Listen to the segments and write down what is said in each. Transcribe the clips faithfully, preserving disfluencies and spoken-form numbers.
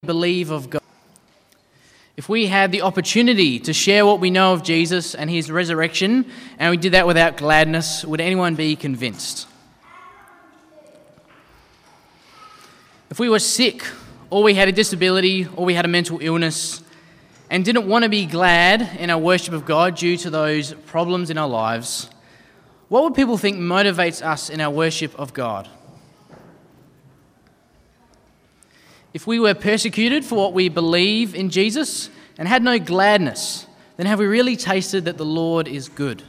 believe of God. If we had the opportunity to share what we know of Jesus and his resurrection, and we did that without gladness, would anyone be convinced? If we were sick, or we had a disability, or we had a mental illness, and didn't want to be glad in our worship of God due to those problems in our lives, what would people think motivates us in our worship of God? If we were persecuted for what we believe in Jesus and had no gladness, then have we really tasted that the Lord is good?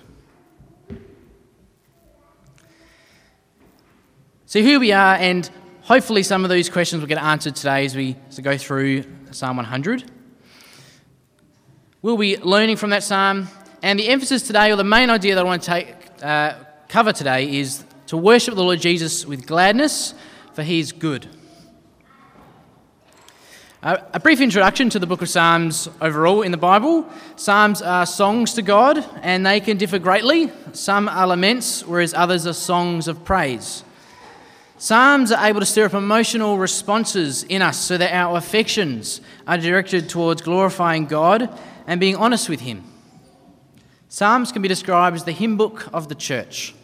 So here we are, and hopefully some of those questions will get answered today as we, as we go through Psalm one hundred. We'll be learning from that psalm, and the emphasis today, or the main idea that I want to take, uh, cover today, is to worship the Lord Jesus with gladness, for he is good. Uh, a brief introduction to the book of Psalms overall in the Bible. Psalms are songs to God, and they can differ greatly. Some are laments, whereas others are songs of praise. Psalms are able to stir up emotional responses in us so that our affections are directed towards glorifying God and being honest with him. Psalms can be described as the hymn book of the church.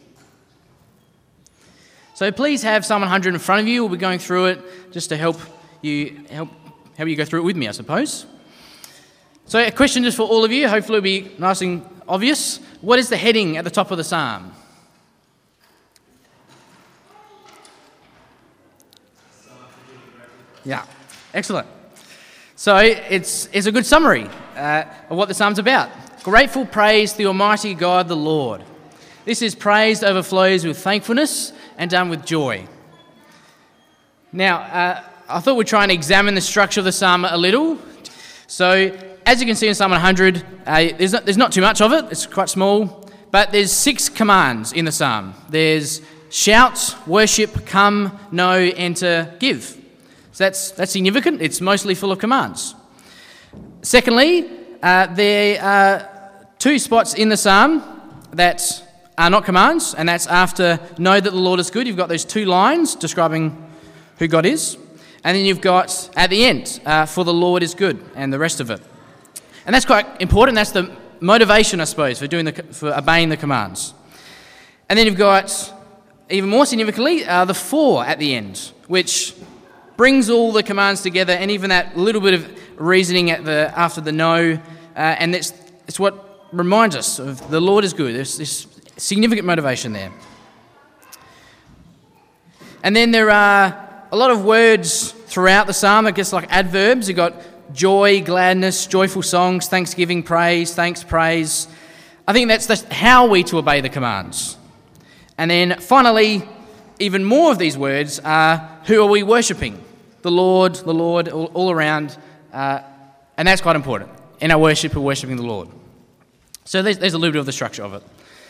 So please have Psalm one hundred in front of you. We'll be going through it just to help you help How will you go through it with me, I suppose? So a question just for all of you, hopefully it'll be nice and obvious. What is the heading at the top of the psalm? Yeah, excellent. So it's, it's a good summary uh, of what the psalm's about. Grateful praise to the Almighty God, the Lord. This is praise that overflows with thankfulness and done with joy. Now, uh, I thought we'd try and examine the structure of the psalm a little. So, as you can see in Psalm one hundred, uh, there's, not, there's not too much of it, it's quite small, but there's six commands in the psalm. There's shout, worship, come, know, enter, give. So that's, that's significant, it's mostly full of commands. Secondly, uh, there are two spots in the psalm that are not commands, and that's after know that the Lord is good. You've got those two lines describing who God is. And then you've got, at the end, uh, for the Lord is good, and the rest of it. And that's quite important. That's the motivation, I suppose, for doing the, for obeying the commands. And then you've got, even more significantly, uh, the for at the end, which brings all the commands together, and even that little bit of reasoning at the after the no, uh, and it's, it's what reminds us of the Lord is good. There's this significant motivation there. And then there are a lot of words throughout the psalm, I guess, like adverbs. You've got joy, gladness, joyful songs, thanksgiving, praise, thanks, praise. I think that's the, how we to obey the commands. And then finally, even more of these words are who are we worshipping? The Lord, the Lord, all, all around. Uh, and that's quite important. In our worship, we're worshipping the Lord. So there's, there's a little bit of the structure of it.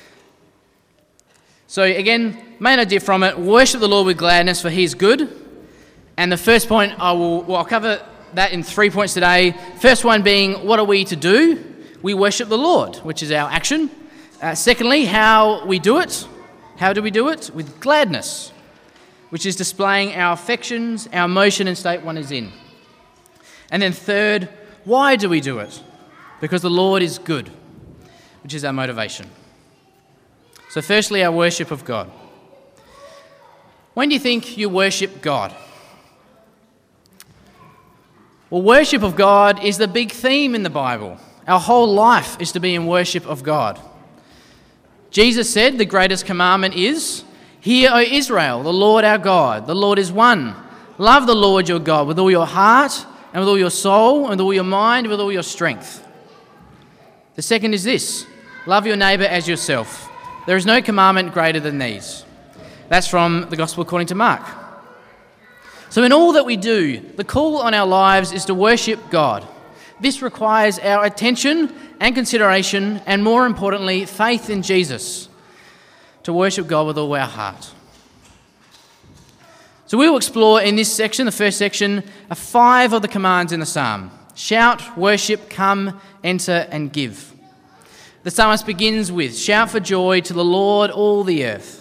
So again, main idea from it, worship the Lord with gladness, for he is good. And the first point, I will well, I'll cover that in three points today. First one being, what are we to do? We worship the Lord, which is our action. Uh, secondly, how we do it. How do we do it? With gladness, which is displaying our affections, our emotion and state one is in. And then third, why do we do it? Because the Lord is good, which is our motivation. So firstly, our worship of God. When do you think you worship God? Well, worship of God is the big theme in the Bible. Our whole life is to be in worship of God. Jesus said the greatest commandment is, "Hear, O Israel, the Lord our God, the Lord is one. Love the Lord your God with all your heart and with all your soul and with all your mind and with all your strength." The second is this, love your neighbour as yourself. There is no commandment greater than these. That's from the Gospel according to Mark. So in all that we do, the call on our lives is to worship God. This requires our attention and consideration, and more importantly, faith in Jesus, to worship God with all our heart. So we will explore in this section, the first section, five of the commands in the psalm. Shout, worship, come, enter, and give. The psalmist begins with, shout for joy to the Lord, all the earth.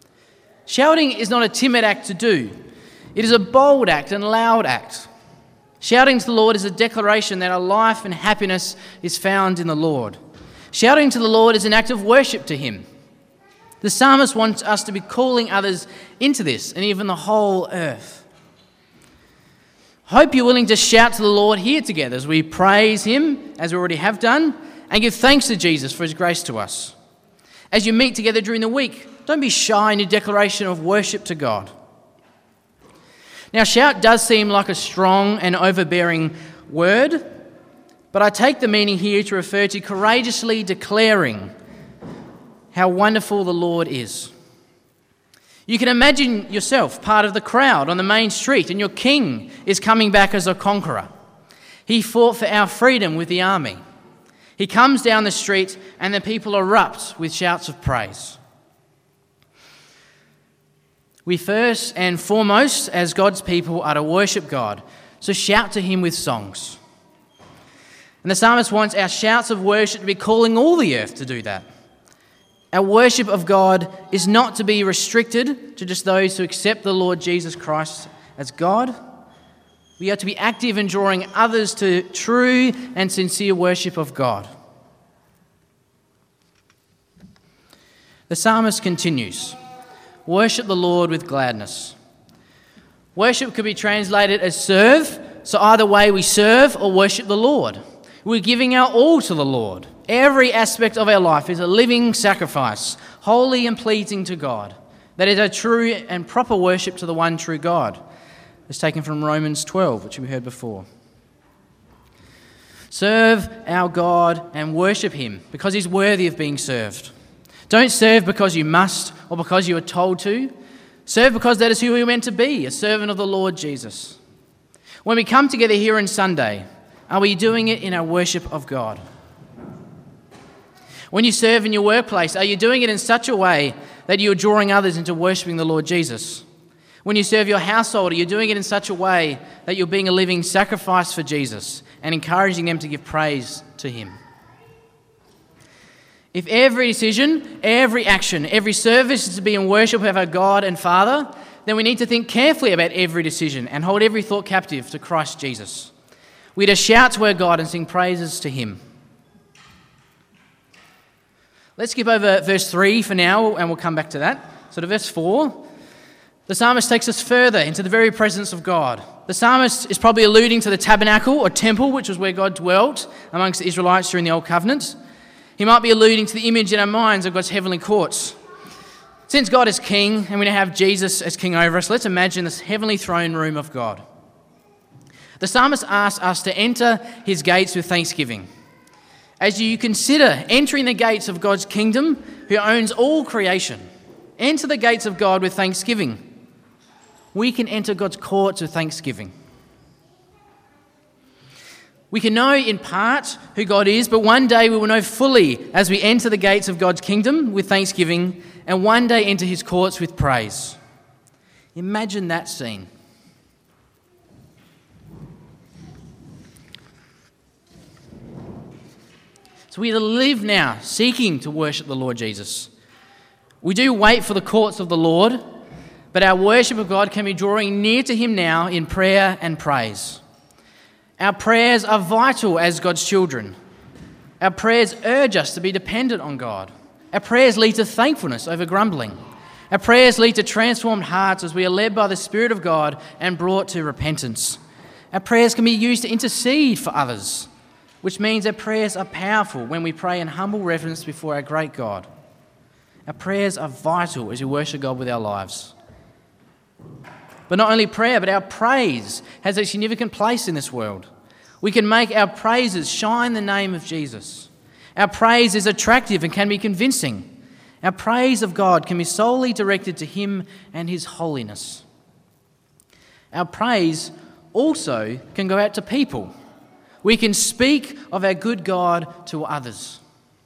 Shouting is not a timid act to do. It is a bold act and loud act. Shouting to the Lord is a declaration that our life and happiness is found in the Lord. Shouting to the Lord is an act of worship to him. The psalmist wants us to be calling others into this, and even the whole earth. Hope you're willing to shout to the Lord here together as we praise him, as we already have done, and give thanks to Jesus for his grace to us. As you meet together during the week, don't be shy in your declaration of worship to God. Now, shout does seem like a strong and overbearing word, but I take the meaning here to refer to courageously declaring how wonderful the Lord is. You can imagine yourself part of the crowd on the main street, and your king is coming back as a conqueror. He fought for our freedom with the army. He comes down the street, and the people erupt with shouts of praise. We first and foremost, as God's people, are to worship God, so shout to him with songs. And the psalmist wants our shouts of worship to be calling all the earth to do that. Our worship of God is not to be restricted to just those who accept the Lord Jesus Christ as God. We are to be active in drawing others to true and sincere worship of God. The psalmist continues, worship the Lord with gladness. Worship could be translated as serve, so either way we serve or worship the Lord. We're giving our all to the Lord. Every aspect of our life is a living sacrifice, holy and pleasing to God. That is a true and proper worship to the one true God. It's taken from Romans twelve, which we heard before. Serve our God and worship him because he's worthy of being served. Don't serve because you must or because you are told to. Serve because that is who we're meant to be, a servant of the Lord Jesus. When we come together here on Sunday, are we doing it in our worship of God? When you serve in your workplace, are you doing it in such a way that you're drawing others into worshipping the Lord Jesus? When you serve your household, are you doing it in such a way that you're being a living sacrifice for Jesus and encouraging them to give praise to him? If every decision, every action, every service is to be in worship of our God and Father, then we need to think carefully about every decision and hold every thought captive to Christ Jesus. We're to shout to our God and sing praises to him. Let's skip over verse three for now, and we'll come back to that. So to verse four, the psalmist takes us further into the very presence of God. The psalmist is probably alluding to the tabernacle or temple, which was where God dwelt amongst the Israelites during the Old Covenant. He might be alluding to the image in our minds of God's heavenly courts. Since God is king, and we now have Jesus as king over us, let's imagine this heavenly throne room of God. The psalmist asks us to enter his gates with thanksgiving. As you consider entering the gates of God's kingdom, who owns all creation, enter the gates of God with thanksgiving. We can enter God's courts with thanksgiving. We can know in part who God is, but one day we will know fully as we enter the gates of God's kingdom with thanksgiving and one day enter his courts with praise. Imagine that scene. So we live now seeking to worship the Lord Jesus. We do wait for the courts of the Lord, but our worship of God can be drawing near to him now in prayer and praise. Our prayers are vital as God's children. Our prayers urge us to be dependent on God. Our prayers lead to thankfulness over grumbling. Our prayers lead to transformed hearts as we are led by the Spirit of God and brought to repentance. Our prayers can be used to intercede for others, which means our prayers are powerful when we pray in humble reverence before our great God. Our prayers are vital as we worship God with our lives. But not only prayer, but our praise has a significant place in this world. We can make our praises shine the name of Jesus. Our praise is attractive and can be convincing. Our praise of God can be solely directed to him and his holiness. Our praise also can go out to people. We can speak of our good God to others.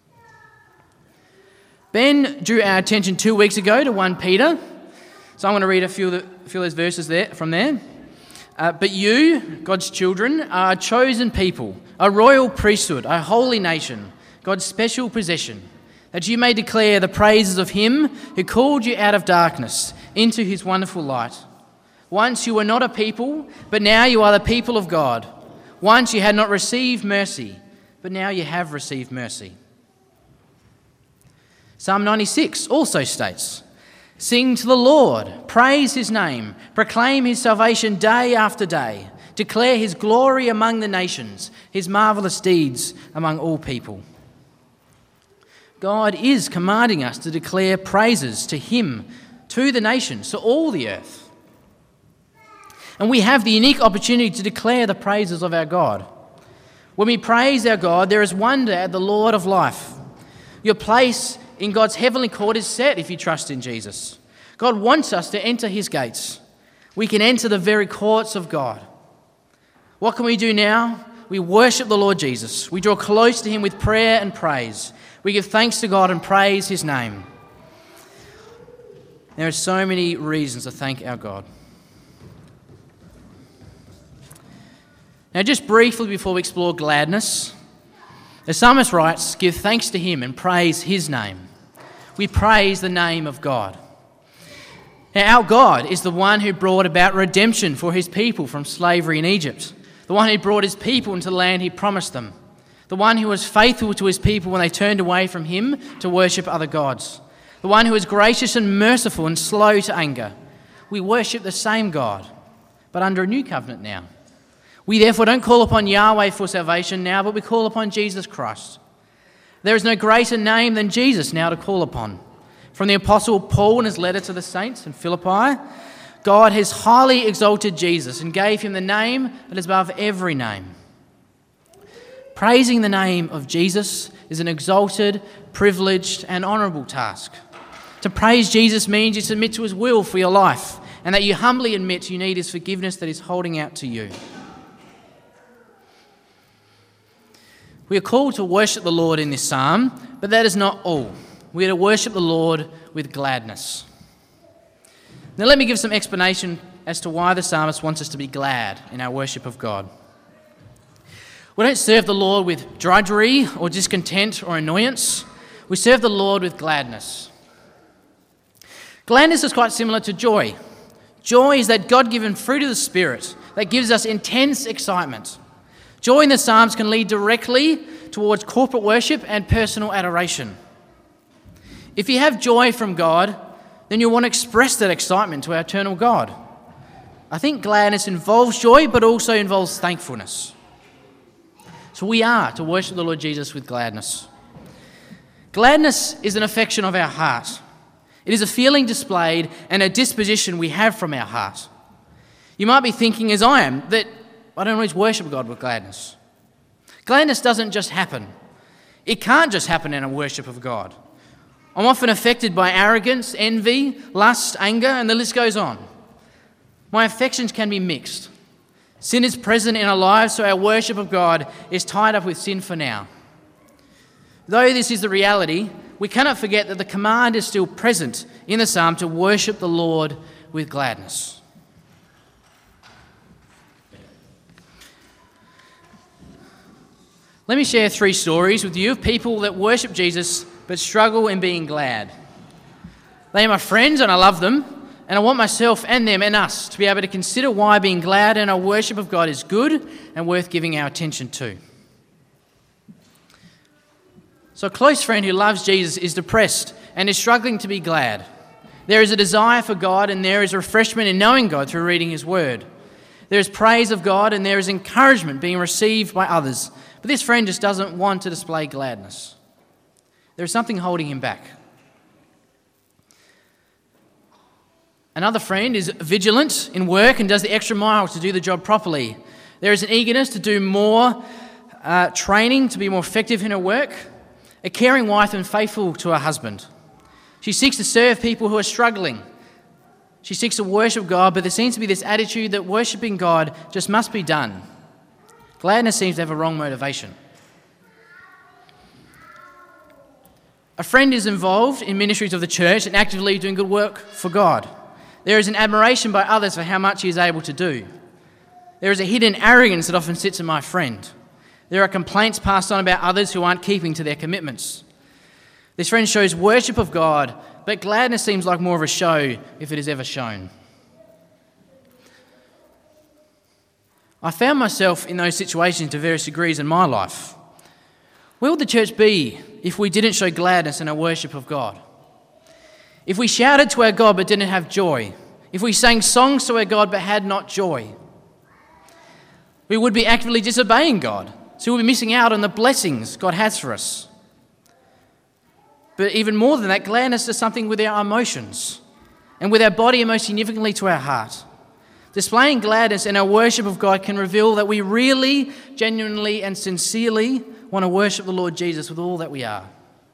Ben drew our attention two weeks ago to First Peter. So I'm going to read a few of, the, a few of those verses there from there. Uh, but you, God's children, are a chosen people, a royal priesthood, a holy nation, God's special possession, that you may declare the praises of him who called you out of darkness into his wonderful light. Once you were not a people, but now you are the people of God. Once you had not received mercy, but now you have received mercy. Psalm ninety-six also states, "Sing to the Lord, praise his name, proclaim his salvation day after day, declare his glory among the nations, his marvellous deeds among all people." God is commanding us to declare praises to him, to the nations, to all the earth. And we have the unique opportunity to declare the praises of our God. When we praise our God, there is wonder at the Lord of life. Your place in God's heavenly court is set if you trust in Jesus. God wants us to enter his gates. We can enter the very courts of God. What can we do now? We worship the Lord Jesus. We draw close to him with prayer and praise. We give thanks to God and praise his name. There are so many reasons to thank our God. Now, just briefly before we explore gladness, the psalmist writes, "Give thanks to him and praise his name." We praise the name of God. Now, our God is the one who brought about redemption for his people from slavery in Egypt, the one who brought his people into the land he promised them, the one who was faithful to his people when they turned away from him to worship other gods, the one who is gracious and merciful and slow to anger. We worship the same God, but under a new covenant now. We therefore don't call upon Yahweh for salvation now, but we call upon Jesus Christ. There is no greater name than Jesus now to call upon. From the Apostle Paul in his letter to the saints in Philippi, God has highly exalted Jesus and gave him the name that is above every name. Praising the name of Jesus is an exalted, privileged and honourable task. To praise Jesus means you submit to his will for your life and that you humbly admit you need his forgiveness that is holding out to you. We are called to worship the Lord in this psalm, but that is not all. We are to worship the Lord with gladness. Now let me give some explanation as to why the psalmist wants us to be glad in our worship of God. We don't serve the Lord with drudgery or discontent or annoyance. We serve the Lord with gladness. Gladness is quite similar to joy. Joy is that God-given fruit of the Spirit that gives us intense excitement. Joy in the Psalms can lead directly towards corporate worship and personal adoration. If you have joy from God, then you'll want to express that excitement to our eternal God. I think gladness involves joy, but also involves thankfulness. So we are to worship the Lord Jesus with gladness. Gladness is an affection of our heart. It is a feeling displayed and a disposition we have from our heart. You might be thinking, as I am, that I don't always worship God with gladness. Gladness doesn't just happen. It can't just happen in a worship of God. I'm often affected by arrogance, envy, lust, anger, and the list goes on. My affections can be mixed. Sin is present in our lives, so our worship of God is tied up with sin for now. Though this is the reality, we cannot forget that the command is still present in the psalm to worship the Lord with gladness. Let me share three stories with you of people that worship Jesus but struggle in being glad. They are my friends and I love them, and I want myself and them and us to be able to consider why being glad in our worship of God is good and worth giving our attention to. So a close friend who loves Jesus is depressed and is struggling to be glad. There is a desire for God and there is refreshment in knowing God through reading his word. There is praise of God and there is encouragement being received by others. But this friend just doesn't want to display gladness. There is something holding him back. Another friend is vigilant in work and does the extra mile to do the job properly. There is an eagerness to do more uh, training to be more effective in her work. A caring wife and faithful to her husband. She seeks to serve people who are struggling. She seeks to worship God, but there seems to be this attitude that worshipping God just must be done. Gladness seems to have a wrong motivation. A friend is involved in ministries of the church and actively doing good work for God. There is an admiration by others for how much he is able to do. There is a hidden arrogance that often sits in my friend. There are complaints passed on about others who aren't keeping to their commitments. This friend shows worship of God, but gladness seems like more of a show if it is ever shown. I found myself in those situations to various degrees in my life. Where would the church be if we didn't show gladness in our worship of God? If we shouted to our God but didn't have joy? If we sang songs to our God but had not joy? We would be actively disobeying God, so we'll be missing out on the blessings God has for us. But even more than that, gladness is something with our emotions and with our body and most significantly to our heart. Displaying gladness in our worship of God can reveal that we really, genuinely and sincerely want to worship the Lord Jesus with all that we are.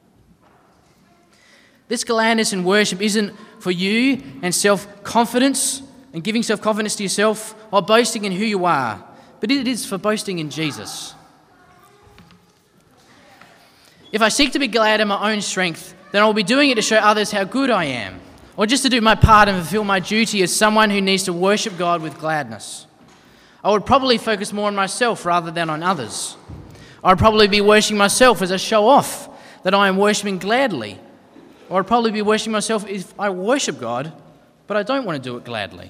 This gladness in worship isn't for you and self-confidence and giving self-confidence to yourself or boasting in who you are, but it is for boasting in Jesus. If I seek to be glad in my own strength, then I will be doing it to show others how good I am, or just to do my part and fulfill my duty as someone who needs to worship God with gladness. I would probably focus more on myself rather than on others. I would probably be worshipping myself as a show off that I am worshipping gladly. Or I'd probably be worshipping myself if I worship God, but I don't want to do it gladly.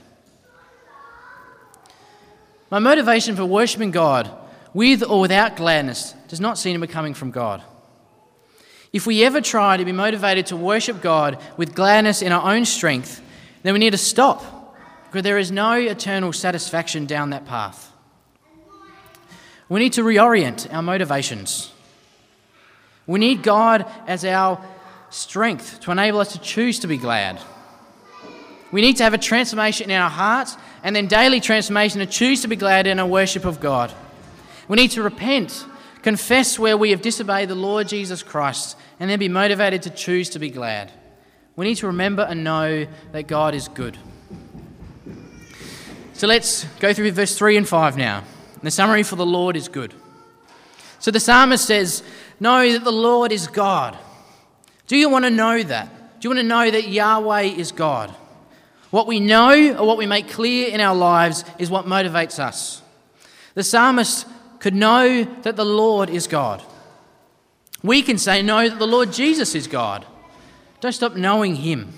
My motivation for worshipping God, with or without gladness, does not seem to be coming from God. If we ever try to be motivated to worship God with gladness in our own strength, then we need to stop, because there is no eternal satisfaction down that path. We need to reorient our motivations. We need God as our strength to enable us to choose to be glad. We need to have a transformation in our hearts and then daily transformation to choose to be glad in our worship of God. We need to repent, confess where we have disobeyed the Lord Jesus Christ, and then be motivated to choose to be glad. We need to remember and know that God is good. So let's go through verse three and five now. The summary for the Lord is good. So the psalmist says, know that the Lord is God. Do you want to know that? Do you want to know that Yahweh is God? What we know or what we make clear in our lives is what motivates us. The psalmist could know that the Lord is God. We can say, know that the Lord Jesus is God. Don't stop knowing him.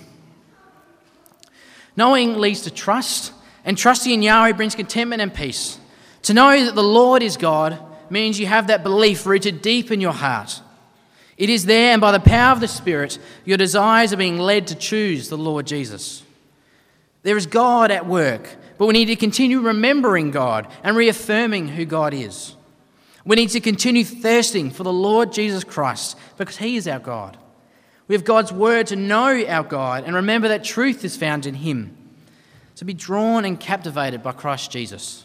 Knowing leads to trust, and trusting in Yahweh brings contentment and peace. To know that the Lord is God means you have that belief rooted deep in your heart. It is there, and by the power of the Spirit, your desires are being led to choose the Lord Jesus. There is God at work, but we need to continue remembering God and reaffirming who God is. We need to continue thirsting for the Lord Jesus Christ because he is our God. We have God's word to know our God and remember that truth is found in him. To be drawn and captivated by Christ Jesus.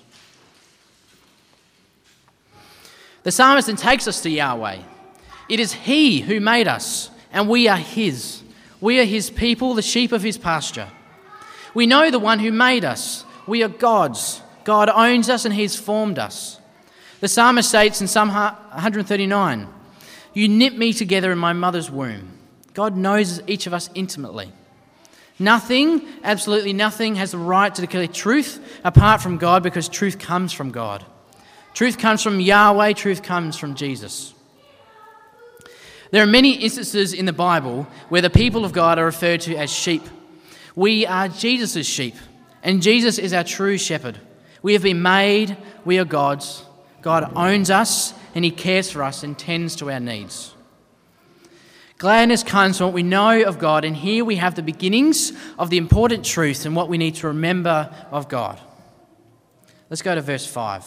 The psalmist then takes us to Yahweh. It is he who made us, and we are his. We are his people, the sheep of his pasture. We know the one who made us. We are God's. God owns us and he's formed us. The psalmist states in Psalm one thirty-nine, you knit me together in my mother's womb. God knows each of us intimately. Nothing, absolutely nothing, has the right to declare truth apart from God because truth comes from God. Truth comes from Yahweh, truth comes from Jesus. There are many instances in the Bible where the people of God are referred to as sheep. We are Jesus' sheep, and Jesus is our true shepherd. We have been made, we are God's. God owns us, and he cares for us and tends to our needs. Gladness comes from what we know of God, and here we have the beginnings of the important truth and what we need to remember of God. Let's go to verse five.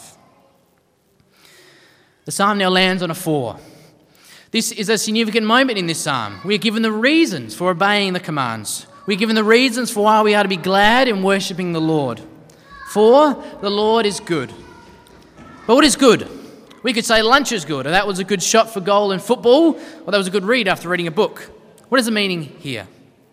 The psalm now lands on a four. This is a significant moment in this psalm. We are given the reasons for obeying the commands. We are given the reasons for why we are to be glad in worshipping the Lord. For the Lord is good. But what is good? We could say lunch is good, or that was a good shot for goal in football, or that was a good read after reading a book. What is the meaning here?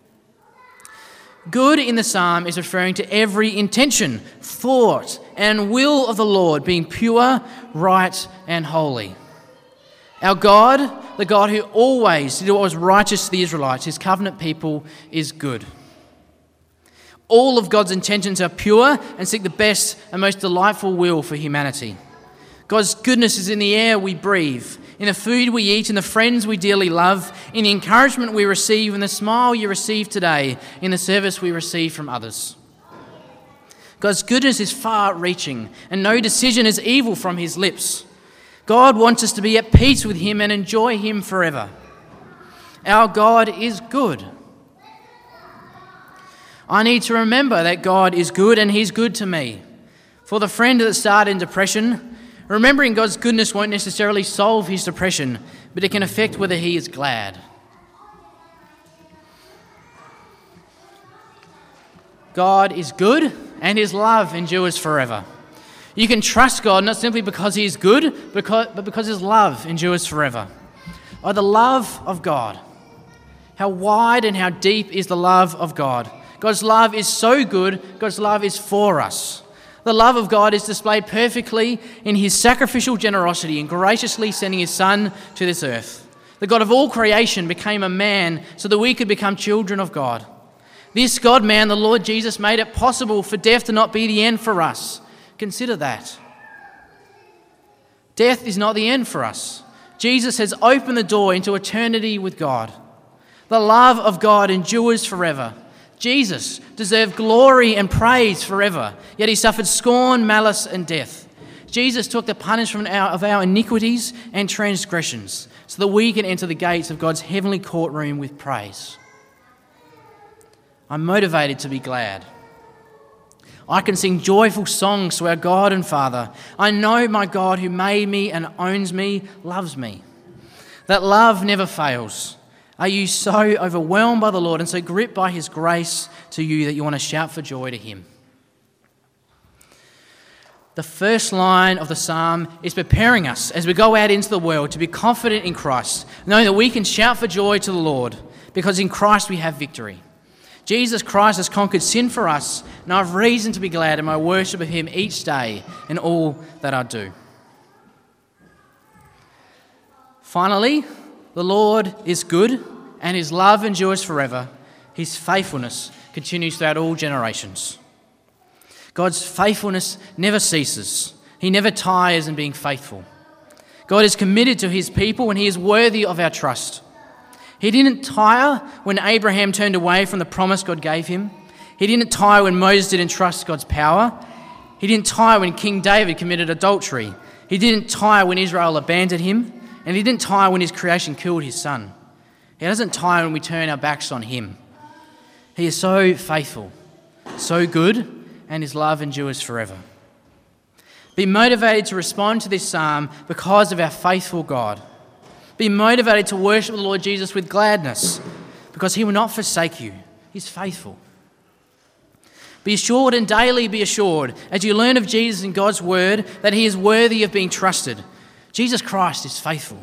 Good in the psalm is referring to every intention, thought, and will of the Lord being pure, right, and holy. Our God, the God who always did what was righteous to the Israelites, his covenant people, is good. All of God's intentions are pure and seek the best and most delightful will for humanity. God's goodness is in the air we breathe, in the food we eat, in the friends we dearly love, in the encouragement we receive, in the smile you receive today, in the service we receive from others. God's goodness is far-reaching, and no decision is evil from his lips. God wants us to be at peace with him and enjoy him forever. Our God is good. I need to remember that God is good and he's good to me. For the friend that started in depression, remembering God's goodness won't necessarily solve his depression, but it can affect whether he is glad. God is good and his love endures forever. You can trust God not simply because he is good, but because his love endures forever. Oh, the love of God. How wide and how deep is the love of God. God's love is so good, God's love is for us. The love of God is displayed perfectly in his sacrificial generosity in graciously sending his Son to this earth. The God of all creation became a man so that we could become children of God. This God-man, the Lord Jesus, made it possible for death to not be the end for us. Consider that. Death is not the end for us. Jesus has opened the door into eternity with God. The love of God endures forever. Jesus deserved glory and praise forever, yet he suffered scorn, malice, and death. Jesus took the punishment of our iniquities and transgressions so that we can enter the gates of God's heavenly courtroom with praise. I'm motivated to be glad. I can sing joyful songs to our God and Father. I know my God who made me and owns me loves me. That love never fails. Are you so overwhelmed by the Lord and so gripped by his grace to you that you want to shout for joy to him? The first line of the psalm is preparing us as we go out into the world to be confident in Christ, knowing that we can shout for joy to the Lord because in Christ we have victory. Jesus Christ has conquered sin for us, and I have reason to be glad in my worship of him each day in all that I do. Finally, the Lord is good, and his love endures forever. His faithfulness continues throughout all generations. God's faithfulness never ceases. He never tires in being faithful. God is committed to his people, and he is worthy of our trust. He didn't tire when Abraham turned away from the promise God gave him. He didn't tire when Moses didn't trust God's power. He didn't tire when King David committed adultery. He didn't tire when Israel abandoned him. And he didn't tire when his creation killed his son. He doesn't tire when we turn our backs on him. He is so faithful, so good, and his love endures forever. Be motivated to respond to this psalm because of our faithful God. Be motivated to worship the Lord Jesus with gladness because he will not forsake you. He's faithful. Be assured and daily be assured as you learn of Jesus in God's word that he is worthy of being trusted. Jesus Christ is faithful.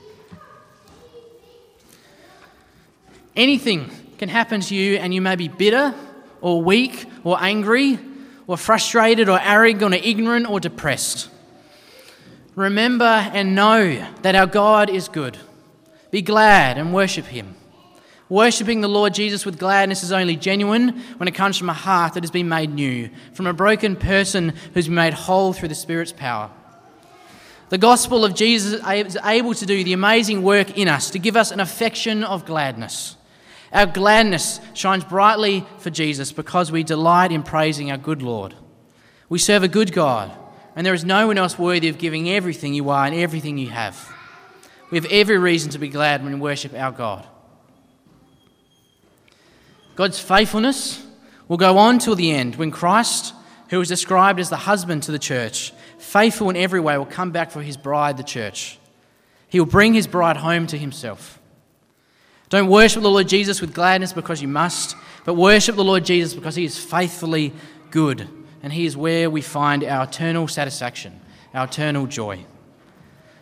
Anything can happen to you and you may be bitter or weak or angry or frustrated or arrogant or ignorant or depressed. Remember and know that our God is good. Be glad and worship him. Worshipping the Lord Jesus with gladness is only genuine when it comes from a heart that has been made new, from a broken person who's been made whole through the Spirit's power. The gospel of Jesus is able to do the amazing work in us to give us an affection of gladness. Our gladness shines brightly for Jesus because we delight in praising our good Lord. We serve a good God, and there is no one else worthy of giving everything you are and everything you have. We have every reason to be glad when we worship our God. God's faithfulness will go on till the end when Christ, who is described as the husband to the church, faithful in every way, will come back for his bride, the church. He will bring his bride home to himself. Don't worship the Lord Jesus with gladness because you must, but worship the Lord Jesus because he is faithfully good, and he is where we find our eternal satisfaction, our eternal joy.